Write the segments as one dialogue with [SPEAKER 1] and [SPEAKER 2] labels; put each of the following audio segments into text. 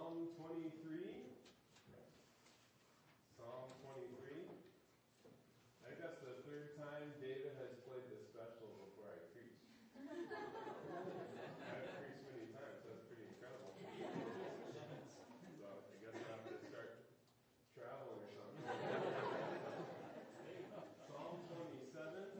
[SPEAKER 1] Psalm 23. Psalm 23. I think that's the third time David has played this special before I preach. I've preached many times. That's pretty incredible. So I guess I'll have to start traveling or something. Psalm 27.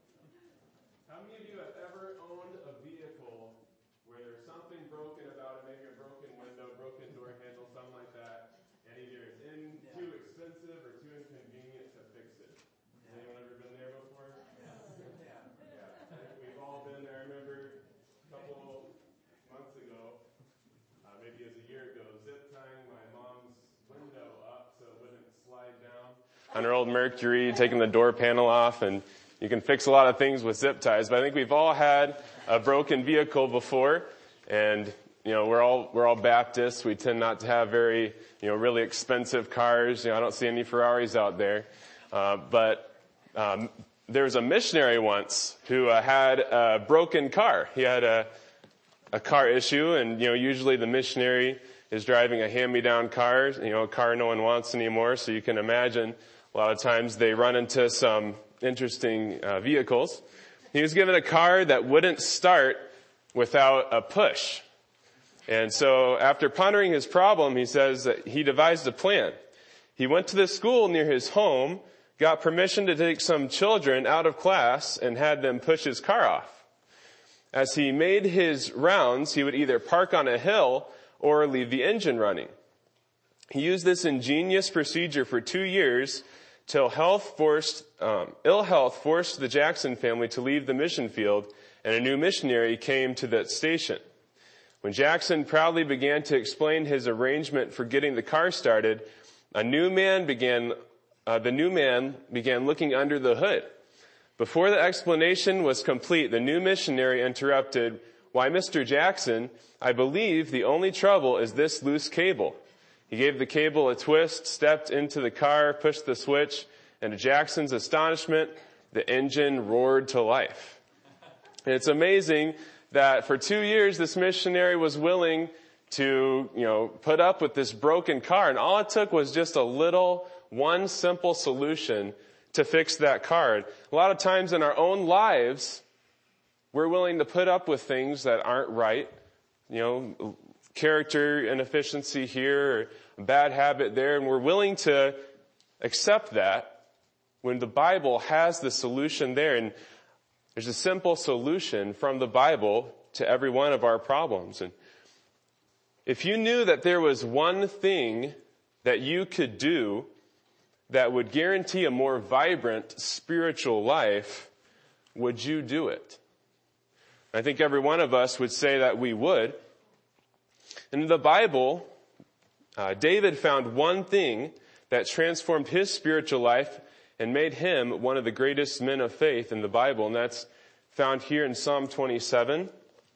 [SPEAKER 1] How many of you have ever owned a vehicle where there's something broken about it, maybe a broken window, broken door handle, something like that, and either it's too expensive or too inconvenient to fix it? Has anyone ever been there before? Yeah. I think we've all been there. I remember a couple months ago, maybe it was a year ago, zip tying my mom's window up so it wouldn't slide down on her old Mercury, taking the door panel off, and you can fix a lot of things with zip ties, but I think we've all had a broken vehicle before, and we're all Baptists. We tend not to have very really expensive cars. I don't see any Ferraris out there, but there was a missionary once who had a broken car. He had a car issue, and usually the missionary is driving a hand-me-down car, a car no one wants anymore. So you can imagine a lot of times they run into some interesting vehicles. He was given a car that wouldn't start without a push. And so after pondering his problem, he says that he devised a plan. He went to the school near his home, got permission to take some children out of class, and had them push his car off. As he made his rounds, he would either park on a hill or leave the engine running. He used this ingenious procedure for 2 years till ill health forced the Jackson family to leave the mission field, and a new missionary came to that station. When Jackson proudly began to explain his arrangement for getting the car started, the new man began looking under the hood. Before the explanation was complete, the new missionary interrupted, "Why, Mr. Jackson, I believe the only trouble is this loose cable." He gave the cable a twist, stepped into the car, pushed the switch, and to Jackson's astonishment, the engine roared to life. And it's amazing that for 2 years, this missionary was willing to, put up with this broken car. And all it took was just one simple solution to fix that car. A lot of times in our own lives, we're willing to put up with things that aren't right. Character inefficiency here, or a bad habit there, and we're willing to accept that when the Bible has the solution there. And there's a simple solution from the Bible to every one of our problems. And if you knew that there was one thing that you could do that would guarantee a more vibrant spiritual life, would you do it? I think every one of us would say that we would. In the Bible, David found one thing that transformed his spiritual life and made him one of the greatest men of faith in the Bible, and that's found here in Psalm 27.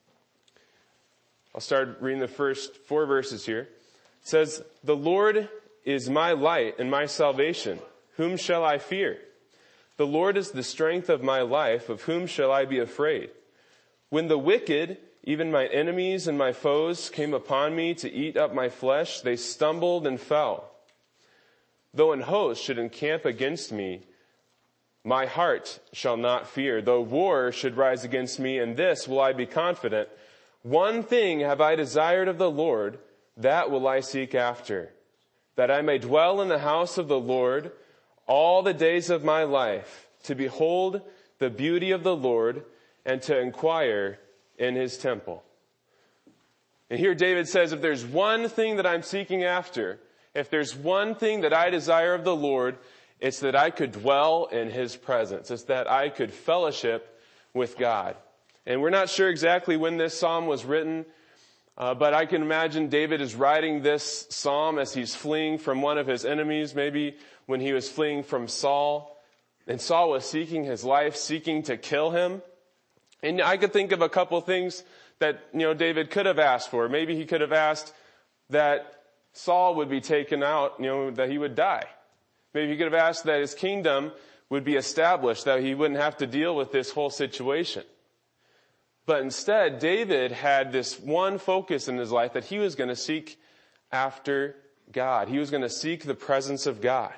[SPEAKER 1] I'll start reading the first 4 verses here. It says, "The Lord is my light and my salvation. Whom shall I fear? The Lord is the strength of my life. Of whom shall I be afraid? When the wicked, even my enemies and my foes, came upon me to eat up my flesh, they stumbled and fell. Though an host should encamp against me, my heart shall not fear. Though war should rise against me, in this will I be confident. One thing have I desired of the Lord, that will I seek after, that I may dwell in the house of the Lord all the days of my life, to behold the beauty of the Lord and to inquire in his temple." And here David says, if there's one thing that I'm seeking after, if there's one thing that I desire of the Lord, it's that I could dwell in his presence. It's that I could fellowship with God. And we're not sure exactly when this psalm was written, but I can imagine David is writing this psalm as he's fleeing from one of his enemies, maybe when he was fleeing from Saul. And Saul was seeking his life, seeking to kill him. And I could think of a couple things that, David could have asked for. Maybe he could have asked that Saul would be taken out, that he would die. Maybe he could have asked that his kingdom would be established, that he wouldn't have to deal with this whole situation. But instead, David had this one focus in his life, that he was going to seek after God. He was going to seek the presence of God.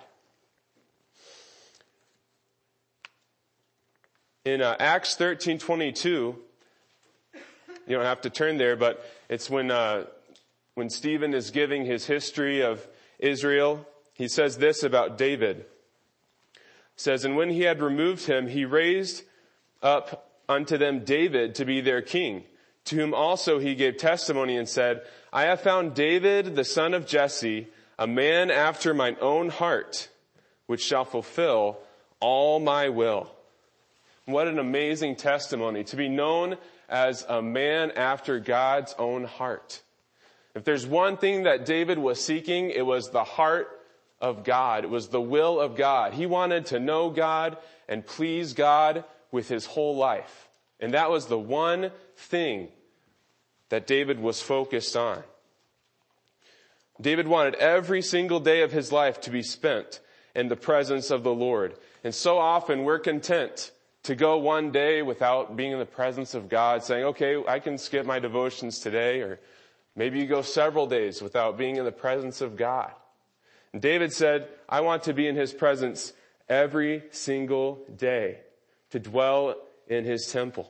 [SPEAKER 1] In Acts 13:22, you don't have to turn there, but it's when Stephen is giving his history of Israel. He says this about David. It says, "And when he had removed him, he raised up unto them David to be their king, to whom also he gave testimony and said, I have found David, the son of Jesse, a man after mine own heart, which shall fulfill all my will." What an amazing testimony, to be known as a man after God's own heart. If there's one thing that David was seeking, it was the heart of God. It was the will of God. He wanted to know God and please God with his whole life. And that was the one thing that David was focused on. David wanted every single day of his life to be spent in the presence of the Lord. And so often we're content to go one day without being in the presence of God, saying, okay, I can skip my devotions today, or maybe you go several days without being in the presence of God. And David said, I want to be in his presence every single day, to dwell in his temple.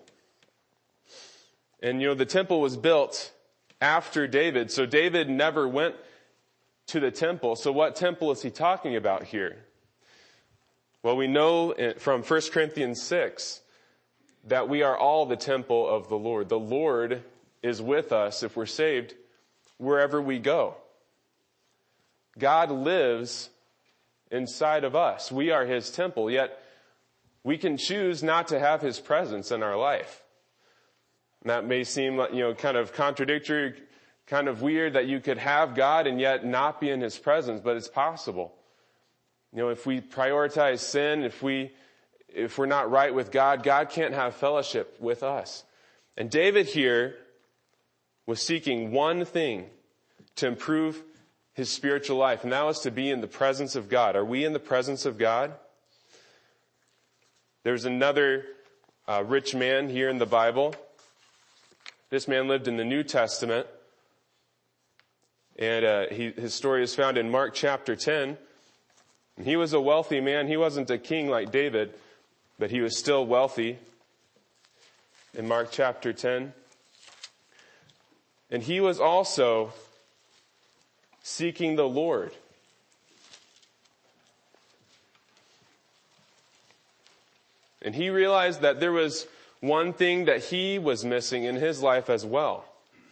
[SPEAKER 1] And the temple was built after David, so David never went to the temple. So what temple is he talking about here? Well, we know from 1 Corinthians 6 that we are all the temple of the Lord. The Lord is with us, if we're saved, wherever we go. God lives inside of us. We are his temple, yet we can choose not to have his presence in our life. And that may seem like, kind of contradictory, kind of weird that you could have God and yet not be in his presence, but it's possible. If we prioritize sin, if we're not right with God, God can't have fellowship with us. And David here was seeking one thing to improve his spiritual life, and that was to be in the presence of God. Are we in the presence of God? There's another rich man here in the Bible. This man lived in the New Testament, and his story is found in Mark chapter 10. And he was a wealthy man. He wasn't a king like David, but he was still wealthy. In Mark chapter 10. And he was also seeking the Lord. And he realized that there was one thing that he was missing in his life as well.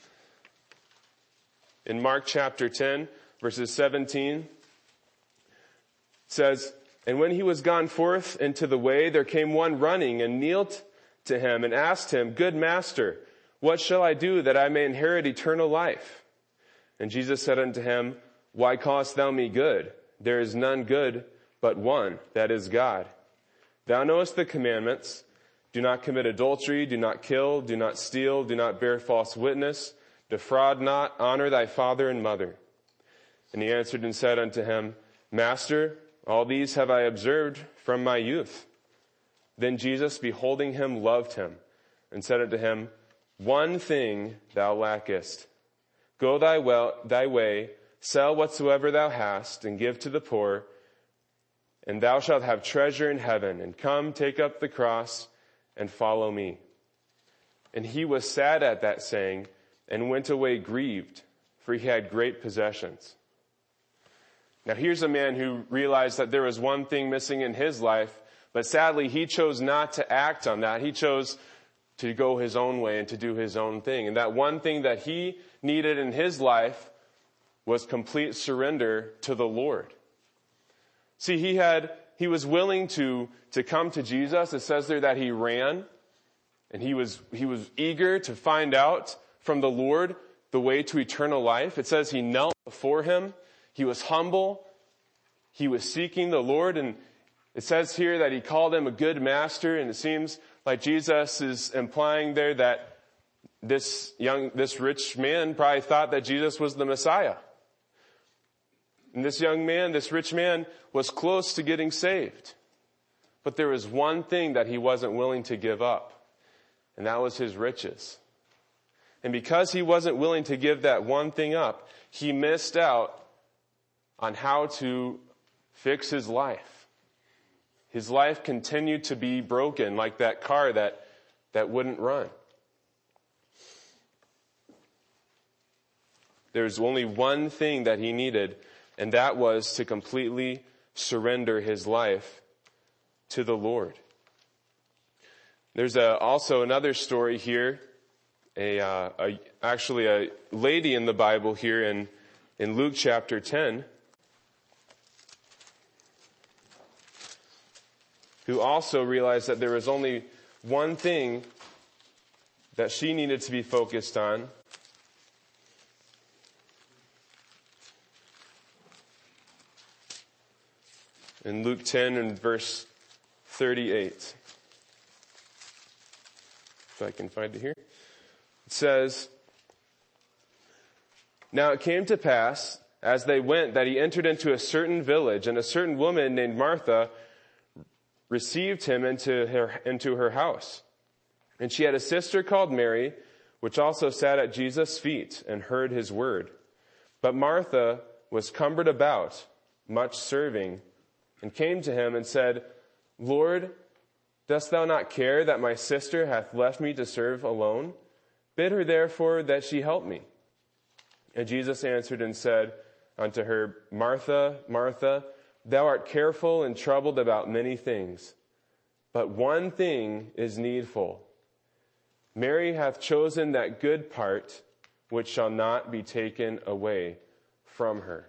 [SPEAKER 1] In Mark chapter 10, verses 17, it says, "And when he was gone forth into the way, there came one running and kneeled to him and asked him, Good master, what shall I do that I may inherit eternal life? And Jesus said unto him, Why callest thou me good? There is none good but one, that is God. Thou knowest the commandments. Do not commit adultery, do not kill, do not steal, do not bear false witness, defraud not, honor thy father and mother. And he answered and said unto him, Master, all these have I observed from my youth. Then Jesus, beholding him, loved him, and said unto him, One thing thou lackest. Go thy way, sell whatsoever thou hast, and give to the poor, and thou shalt have treasure in heaven. And come, take up the cross, and follow me. And he was sad at that saying, and went away grieved, for he had great possessions. Now here's a man who realized that there was one thing missing in his life, but sadly he chose not to act on that. He chose to go his own way and to do his own thing. And that one thing that he needed in his life was complete surrender to the Lord. See, he was willing to come to Jesus. It says there that he ran, and he was eager to find out from the Lord the way to eternal life. It says he knelt before him. He was humble. He was seeking the Lord, and it says here that he called him a good master, and it seems like Jesus is implying there that this rich man probably thought that Jesus was the Messiah. And this rich man was close to getting saved. But there was one thing that he wasn't willing to give up, and that was his riches. And because he wasn't willing to give that one thing up, he missed out on how to fix his life. His life continued to be broken like that car that wouldn't run. There's only one thing that he needed, and that was to completely surrender his life to the Lord. There's also another story here, actually a lady in the Bible here in Luke chapter 10, who also realized that there was only one thing that she needed to be focused on. In Luke 10 and verse 38. If I can find it here. It says, "Now it came to pass, as they went, that he entered into a certain village, and a certain woman named Martha received him into her house. And she had a sister called Mary, which also sat at Jesus' feet and heard his word. But Martha was cumbered about, much serving, and came to him and said, Lord, dost thou not care that my sister hath left me to serve alone? Bid her therefore that she help me. And Jesus answered and said unto her, Martha, Martha, thou art careful and troubled about many things, but one thing is needful. Mary hath chosen that good part which shall not be taken away from her."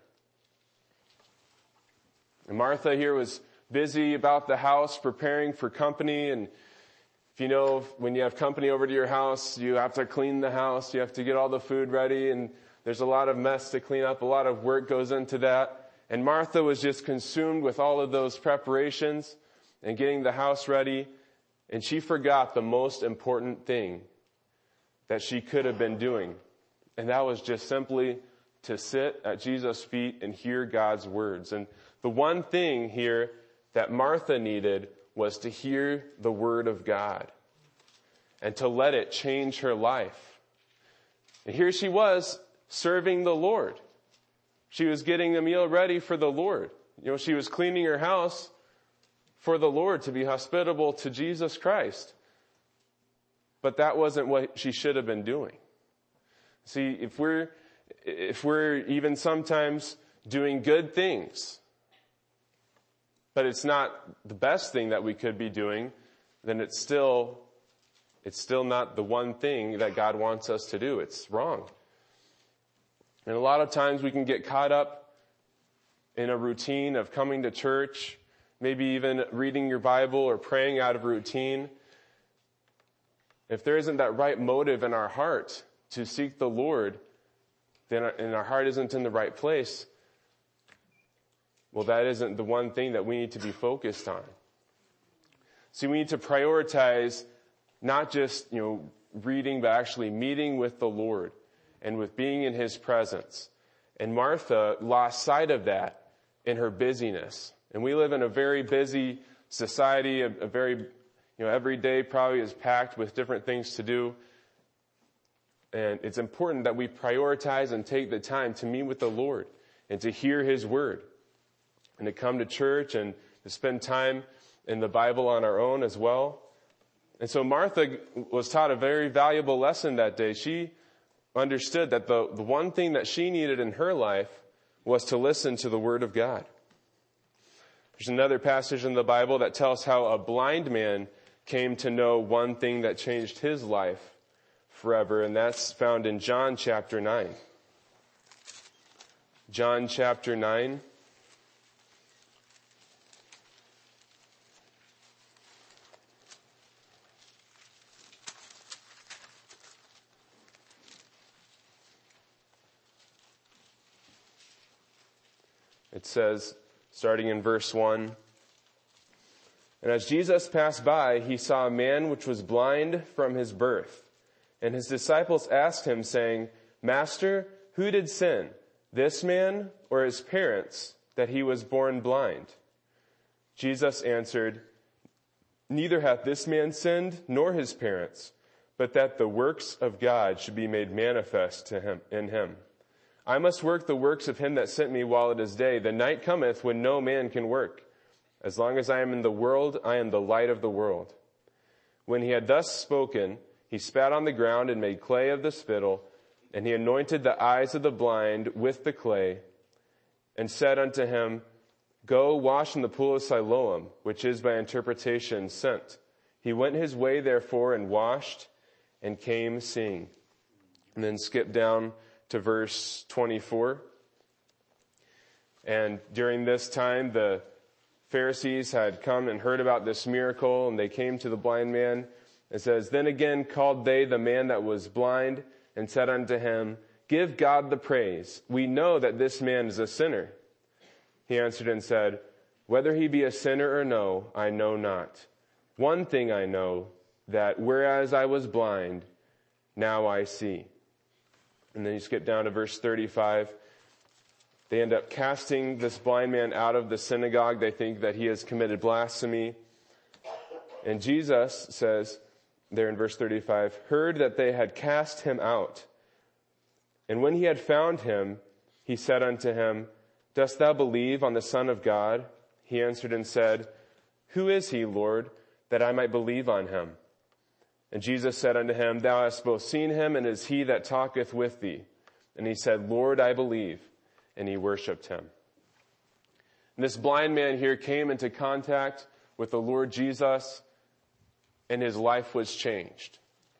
[SPEAKER 1] And Martha here was busy about the house, preparing for company. And if you know, when you have company over to your house, you have to clean the house, you have to get all the food ready, and there's a lot of mess to clean up, a lot of work goes into that. And Martha was just consumed with all of those preparations and getting the house ready, and she forgot the most important thing that she could have been doing. And that was just simply to sit at Jesus' feet and hear God's words. And the one thing here that Martha needed was to hear the word of God and to let it change her life. And here she was serving the Lord. She was getting a meal ready for the Lord. You know, she was cleaning her house for the Lord, to be hospitable to Jesus Christ. But that wasn't what she should have been doing. See, if we're even sometimes doing good things, but it's not the best thing that we could be doing, then it's still not the one thing that God wants us to do. It's wrong. And a lot of times we can get caught up in a routine of coming to church, maybe even reading your Bible or praying out of routine. If there isn't that right motive in our heart to seek the Lord, and our heart isn't in the right place, well, that isn't the one thing that we need to be focused on. See, we need to prioritize not just, reading, but actually meeting with the Lord and with being in His presence. And Martha lost sight of that in her busyness. And we live in a very busy society, a very, every day probably is packed with different things to do. And it's important that we prioritize and take the time to meet with the Lord and to hear His word and to come to church and to spend time in the Bible on our own as well. And so Martha was taught a very valuable lesson that day. She understood that the one thing that she needed in her life was to listen to the word of God. There's another passage in the Bible that tells how a blind man came to know one thing that changed his life forever, and that's found in John chapter 9. John chapter 9. It says, starting in verse 1, "And as Jesus passed by, he saw a man which was blind from his birth. And his disciples asked him, saying, Master, who did sin, this man or his parents, that he was born blind? Jesus answered, Neither hath this man sinned, nor his parents, but that the works of God should be made manifest to him in him. I must work the works of him that sent me while it is day. The night cometh when no man can work. As long as I am in the world, I am the light of the world." When he had thus spoken, he spat on the ground and made clay of the spittle, and he anointed the eyes of the blind with the clay, and said unto him, "Go wash in the pool of Siloam," which is by interpretation sent. He went his way therefore and washed and came seeing. And then skip down to verse 24. And during this time, the Pharisees had come and heard about this miracle, and they came to the blind man. It says, "Then again called they the man that was blind, and said unto him, Give God the praise. We know that this man is a sinner." He answered and said, "Whether he be a sinner or no, I know not. One thing I know, that whereas I was blind, now I see." And then you skip down to verse 35. They end up casting this blind man out of the synagogue. They think that he has committed blasphemy. And Jesus says, there in verse 35, "Heard that they had cast him out. And when he had found him, he said unto him, Dost thou believe on the Son of God? He answered and said, Who is he, Lord, that I might believe on him? And Jesus said unto him, Thou hast both seen him, and it is he that talketh with thee. And he said, Lord, I believe. And he worshipped him." And this blind man here came into contact with the Lord Jesus, and his life was changed.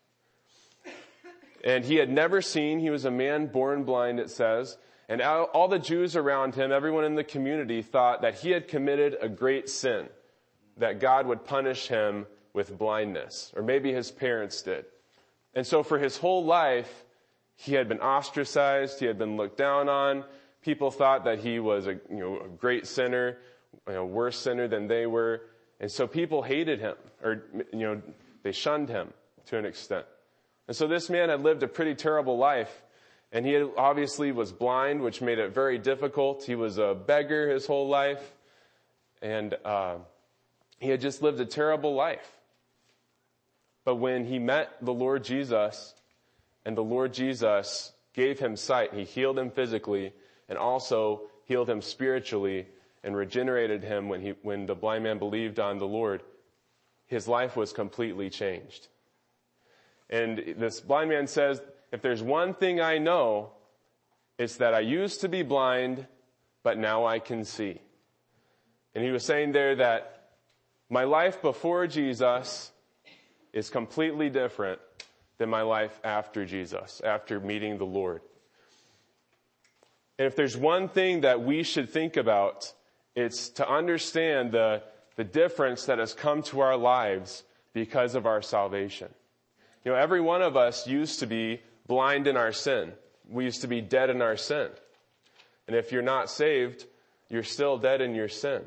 [SPEAKER 1] And he had never seen, he was a man born blind, it says, and all the Jews around him, everyone in the community, thought that he had committed a great sin, that God would punish him with blindness, or maybe his parents did. And so for his whole life, he had been ostracized, he had been looked down on. People thought that he was a great sinner, worse sinner than they were. And so people hated him, or, they shunned him to an extent. And so this man had lived a pretty terrible life. And he obviously was blind, which made it very difficult. He was a beggar his whole life. And he had just lived a terrible life. But when he met the Lord Jesus, and the Lord Jesus gave him sight, he healed him physically, and also healed him spiritually, and regenerated him when the blind man believed on the Lord, his life was completely changed. And this blind man says, if there's one thing I know, it's that I used to be blind, but now I can see. And he was saying there that my life before Jesus is completely different than my life after Jesus, after meeting the Lord. And if there's one thing that we should think about, it's to understand the difference that has come to our lives because of our salvation. Every one of us used to be blind in our sin. We used to be dead in our sin. And if you're not saved, you're still dead in your sin.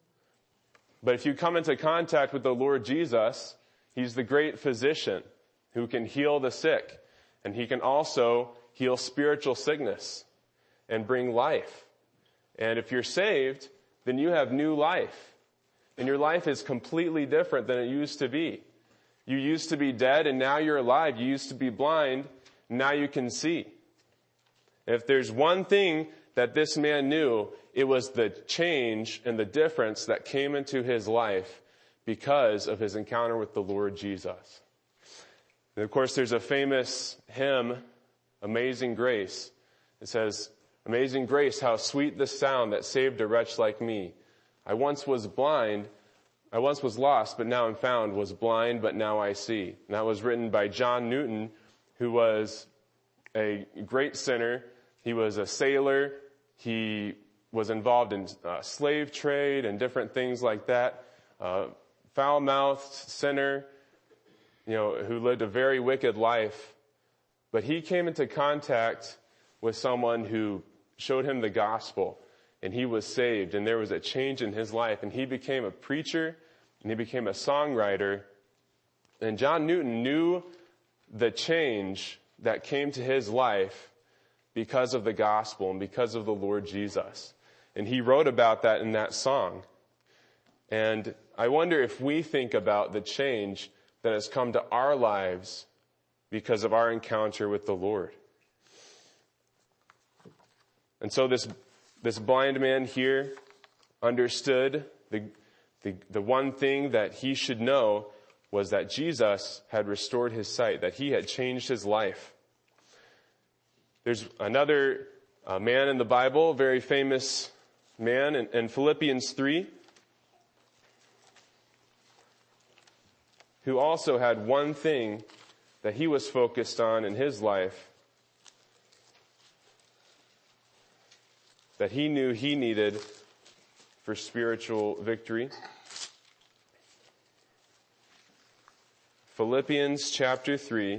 [SPEAKER 1] But if you come into contact with the Lord Jesus, he's the great physician who can heal the sick. And he can also heal spiritual sickness and bring life. And if you're saved, then you have new life. And your life is completely different than it used to be. You used to be dead, and now you're alive. You used to be blind, now you can see. If there's one thing that this man knew, it was the change and the difference that came into his life because of his encounter with the Lord Jesus. And of course, there's a famous hymn, Amazing Grace. It says, Amazing grace, how sweet the sound that saved a wretch like me. I once was lost, but now am found, was blind, but now I see. And that was written by John Newton, who was a great sinner. He was a sailor. He was involved in slave trade and different things like that. Foul-mouthed sinner, who lived a very wicked life. But he came into contact with someone who showed him the gospel, and he was saved, and there was a change in his life, and he became a preacher, and he became a songwriter. And John Newton knew the change that came to his life because of the gospel and because of the Lord Jesus. And he wrote about that in that song. And I wonder if we think about the change that has come to our lives because of our encounter with the Lord. And so this blind man here understood the one thing that he should know was that Jesus had restored his sight, that he had changed his life. There's another man in the Bible, a very famous man in Philippians 3, who also had one thing that he was focused on in his life that he knew he needed for spiritual victory. Philippians chapter 3,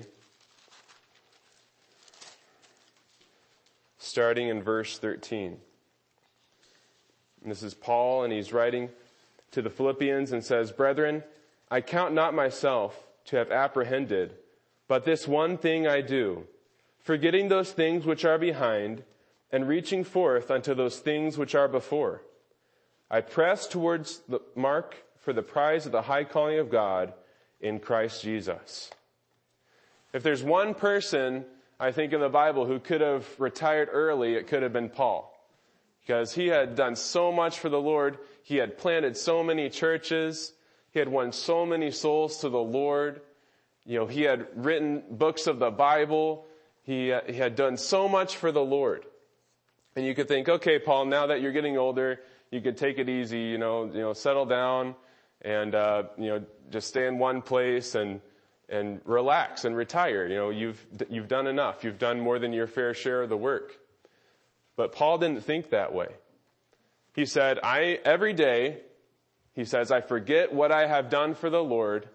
[SPEAKER 1] starting in verse 13. And this is Paul, and he's writing to the Philippians and says, "Brethren, I count not myself to have apprehended, but this one thing I do, forgetting those things which are behind, and reaching forth unto those things which are before. I press towards the mark for the prize of the high calling of God in Christ Jesus." If there's one person, I think, in the Bible who could have retired early, it could have been Paul. Because he had done so much for the Lord. He had planted so many churches. He had won so many souls to the Lord. He had written books of the Bible. He had done so much for the Lord. And you could think, okay, Paul, now that you're getting older, you could take it easy, settle down and, just stay in one place and relax and retire. You've done enough. You've done more than your fair share of the work. But Paul didn't think that way. He said, every day, he says, I forget what I have done for the Lord,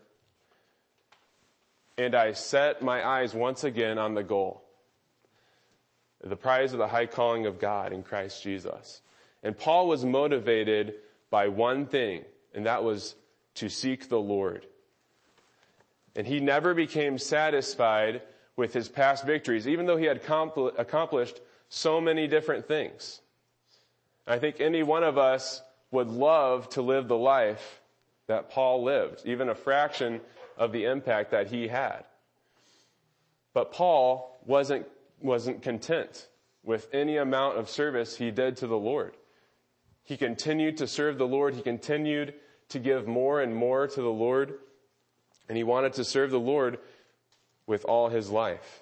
[SPEAKER 1] and I set my eyes once again on the goal, the prize of the high calling of God in Christ Jesus. And Paul was motivated by one thing, and that was to seek the Lord. And he never became satisfied with his past victories, even though he had accomplished so many different things. I think any one of us would love to live the life that Paul lived, even a fraction of the impact that he had. But Paul wasn't content with any amount of service he did to the Lord. He continued to serve the Lord. He continued to give more and more to the Lord. And he wanted to serve the Lord with all his life.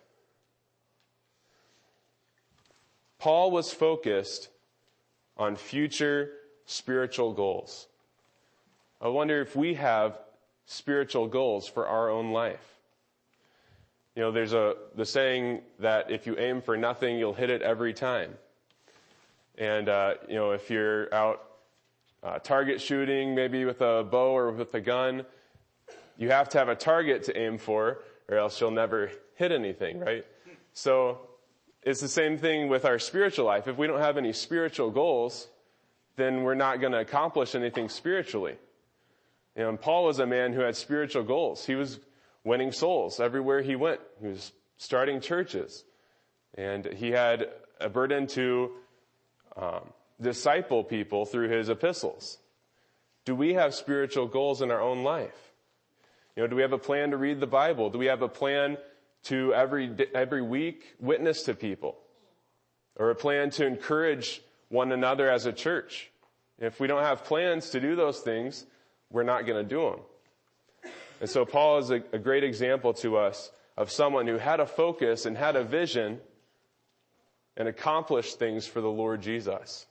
[SPEAKER 1] Paul was focused on future spiritual goals. I wonder if we have spiritual goals for our own life. There's the saying that if you aim for nothing, you'll hit it every time. And, if you're out target shooting, maybe with a bow or with a gun, you have to have a target to aim for, or else you'll never hit anything, right? So it's the same thing with our spiritual life. If we don't have any spiritual goals, then we're not going to accomplish anything spiritually. And Paul was a man who had spiritual goals. He was winning souls everywhere he went. He was starting churches. And he had a burden to disciple people through his epistles. Do we have spiritual goals in our own life? Do we have a plan to read the Bible? Do we have a plan to every week witness to people? Or a plan to encourage one another as a church? If we don't have plans to do those things, we're not going to do them. And so Paul is a great example to us of someone who had a focus and had a vision and accomplished things for the Lord Jesus.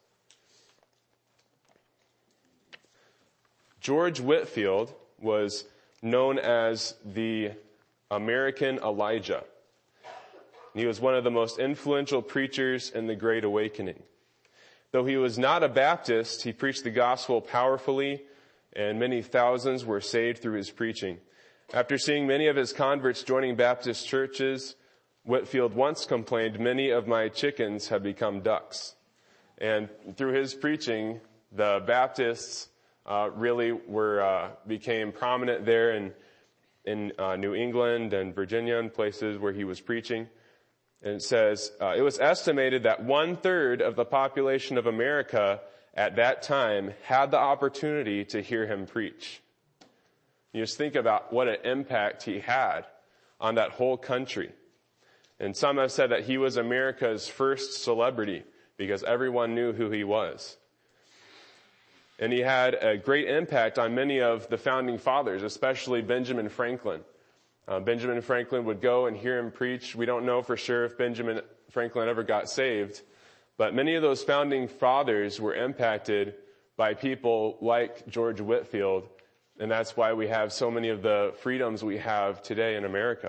[SPEAKER 1] George Whitefield was known as the American Elijah. He was one of the most influential preachers in the Great Awakening. Though he was not a Baptist, he preached the gospel powerfully, and many thousands were saved through his preaching. After seeing many of his converts joining Baptist churches, Whitefield once complained, "Many of my chickens have become ducks." And through his preaching, the Baptists really became prominent there in New England and Virginia and places where he was preaching. And it says, it was estimated that 1/3 of the population of America at that time had the opportunity to hear him preach. You just think about what an impact he had on that whole country. And some have said that he was America's first celebrity because everyone knew who he was. And he had a great impact on many of the founding fathers, especially Benjamin Franklin. Benjamin Franklin would go and hear him preach. We don't know for sure if Benjamin Franklin ever got saved, but many of those founding fathers were impacted by people like George Whitefield, and that's why we have so many of the freedoms we have today in America.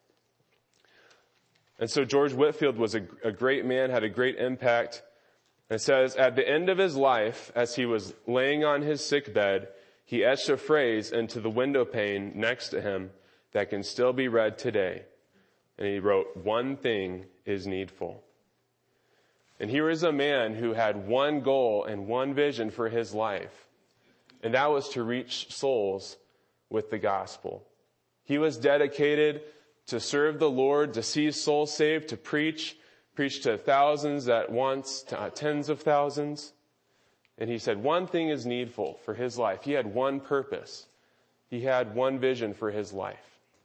[SPEAKER 1] And so George Whitefield was a great man, had a great impact. And it says, at the end of his life, as he was laying on his sick bed, he etched a phrase into the window pane next to him that can still be read today. And he wrote, "One thing is needful." And here is a man who had one goal and one vision for his life, and that was to reach souls with the gospel. He was dedicated to serve the Lord, to see souls saved, to preach to thousands at once, to tens of thousands. And he said one thing is needful for his life. He had one purpose. He had one vision for his life.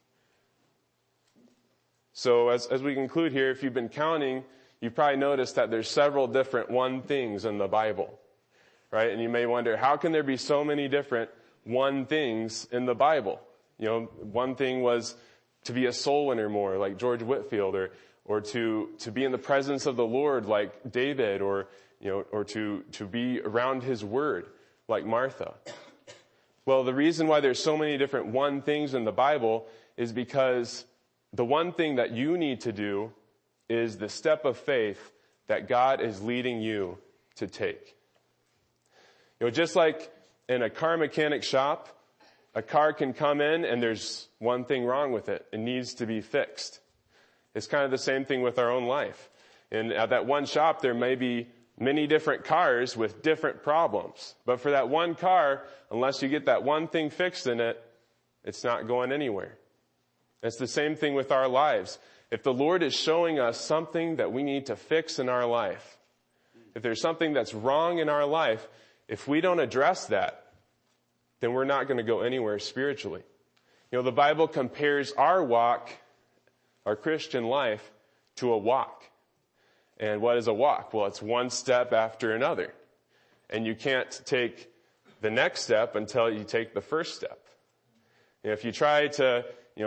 [SPEAKER 1] So as we conclude here, if you've been counting, you've probably noticed that there's several different one things in the Bible, right? And you may wonder, how can there be so many different one things in the Bible? You know, one thing was to be a soul winner more, like George Whitefield, or to be in the presence of the Lord, like David, or to be around his word, like Martha. Well, the reason why there's so many different one things in the Bible is because the one thing that you need to do is the step of faith that God is leading you to take. You know, just like in a car mechanic shop, a car can come in and there's one thing wrong with it. It needs to be fixed. It's kind of the same thing with our own life. And at that one shop, there may be many different cars with different problems. But for that one car, unless you get that one thing fixed in it, it's not going anywhere. It's the same thing with our lives. If the Lord is showing us something that we need to fix in our life, if there's something that's wrong in our life, if we don't address that, then we're not going to go anywhere spiritually. You know, the Bible compares our walk, our Christian life, to a walk. And what is a walk? Well, it's one step after another. And you can't take the next step until you take the first step. You know, if you try to,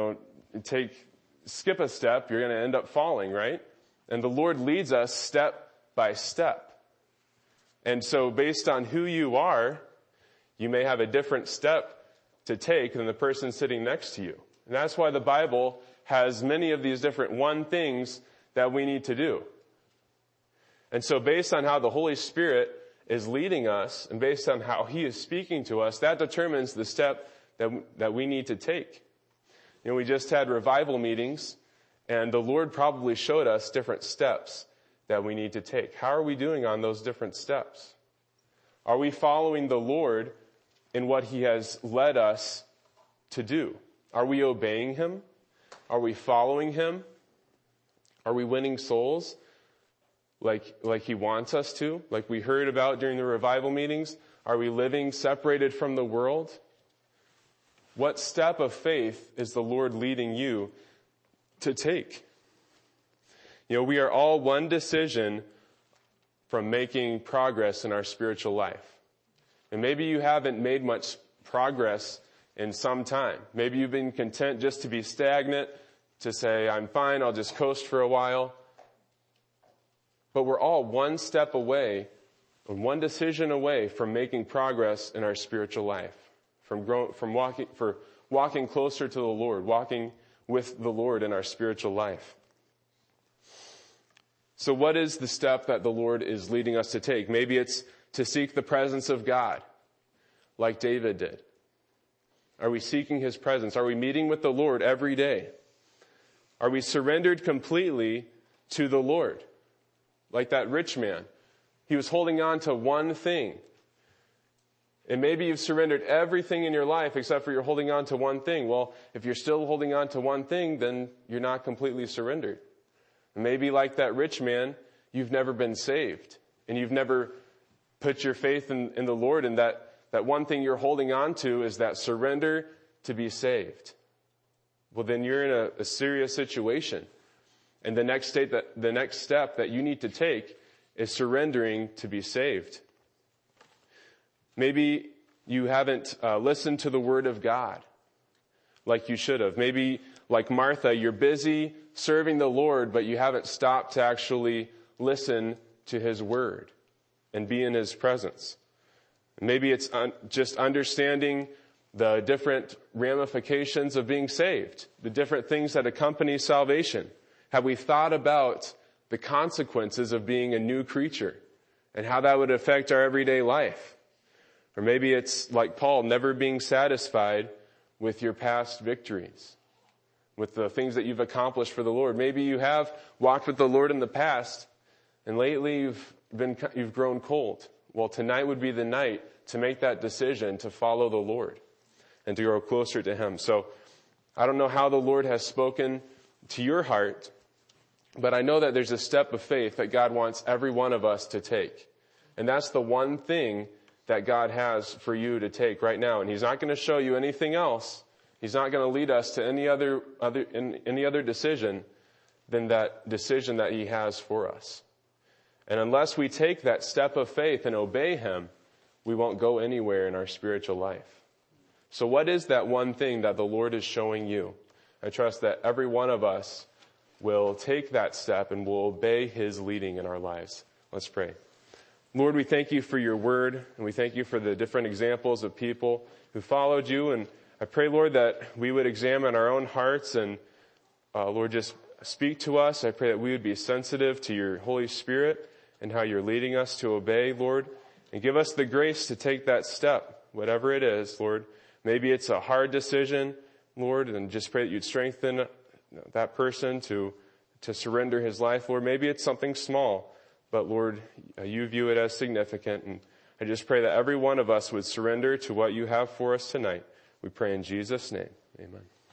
[SPEAKER 1] skip a step, you're going to end up falling, right? And the Lord leads us step by step. And so based on who you are, you may have a different step to take than the person sitting next to you. And that's why the Bible has many of these different one things that we need to do. And so based on how the Holy Spirit is leading us and based on how he is speaking to us, that determines the step that we need to take. You know, we just had revival meetings, and the Lord probably showed us different steps that we need to take. How are we doing on those different steps? Are we following the Lord in what he has led us to do? Are we obeying him? Are we following him? Are we winning souls like he wants us to, like we heard about during the revival meetings? Are we living separated from the world? What step of faith is the Lord leading you to take? You know, we are all one decision from making progress in our spiritual life. And maybe you haven't made much progress in some time. Maybe you've been content just to be stagnant, to say, I'm fine, I'll just coast for a while. But we're all one step away, and one decision away from making progress in our spiritual life. From walking closer to the Lord, walking with the Lord in our spiritual life. So what is the step that the Lord is leading us to take? Maybe it's to seek the presence of God, like David did. Are we seeking his presence? Are we meeting with the Lord every day? Are we surrendered completely to the Lord? Like that rich man. He was holding on to one thing. And maybe you've surrendered everything in your life except for you're holding on to one thing. Well, if you're still holding on to one thing, then you're not completely surrendered. And maybe like that rich man, you've never been saved. And you've never put your faith in the Lord, and that one thing you're holding on to is that surrender to be saved. well, then you're in a serious situation. And the next step that you need to take is surrendering to be saved. Maybe you haven't listened to the word of God like you should have. Maybe, like Martha, you're busy serving the Lord, but you haven't stopped to actually listen to his word and be in his presence. Maybe it's just understanding the different ramifications of being saved, the different things that accompany salvation. Have we thought about the consequences of being a new creature and how that would affect our everyday life? Or maybe it's like Paul, never being satisfied with your past victories, with the things that you've accomplished for the Lord. Maybe you have walked with the Lord in the past, and lately you've grown cold. Well, tonight would be the night to make that decision to follow the Lord and to grow closer to him. So I don't know how the Lord has spoken to your heart, but I know that there's a step of faith that God wants every one of us to take. And that's the one thing that God has for you to take right now. And he's not going to show you anything else. He's not going to lead us to any other decision than that decision that he has for us. And unless we take that step of faith and obey him, we won't go anywhere in our spiritual life. So what is that one thing that the Lord is showing you? I trust that every one of us will take that step and will obey his leading in our lives. Let's pray. Lord, we thank you for your word, and we thank you for the different examples of people who followed you. And I pray, Lord, that we would examine our own hearts and, Lord, just speak to us. I pray that we would be sensitive to your Holy Spirit and how you're leading us to obey, Lord, and give us the grace to take that step, whatever it is, Lord. Maybe it's a hard decision, Lord, and just pray that you'd strengthen that person to surrender his life, Lord. Maybe it's something small, but Lord, you view it as significant. And I just pray that every one of us would surrender to what you have for us tonight. We pray in Jesus' name. Amen.